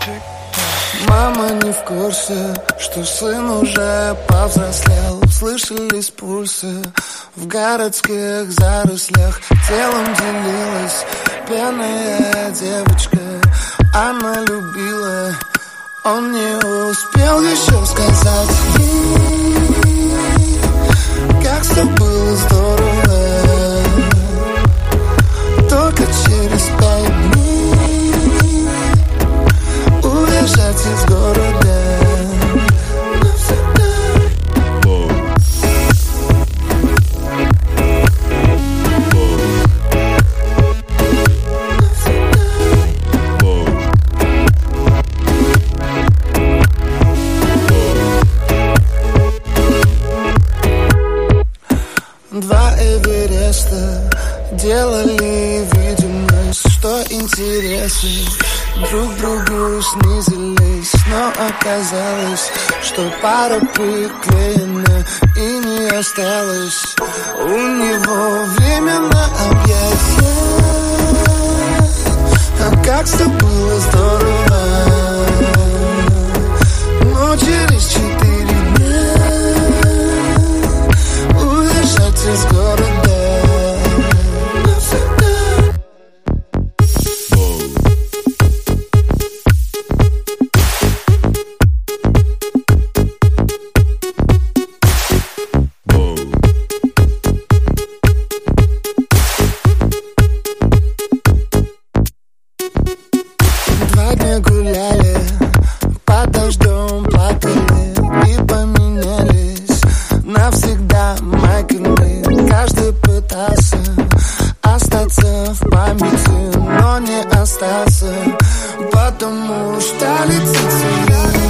Мама не в курсе, что сын уже повзрослел. Слышались пульсы в городских зарослях. Телом делилась пьяная девочка. Она любила, он не успел еще сказать ей, как все было здорово. Только через 5 дней уезжать из города навсегда. Два Эвереста делали видимость, что интересы друг другу снизились. Но оказалось, что пара приклеена и не осталось у него время на объятия. А как все было здорово. Но через 4 дня уезжать из города навсегда. Два дня гуляли, под дождем плакали и поменялись навсегда майками. Каждый пытался остаться в памяти, но не остался, потому что лица теряли.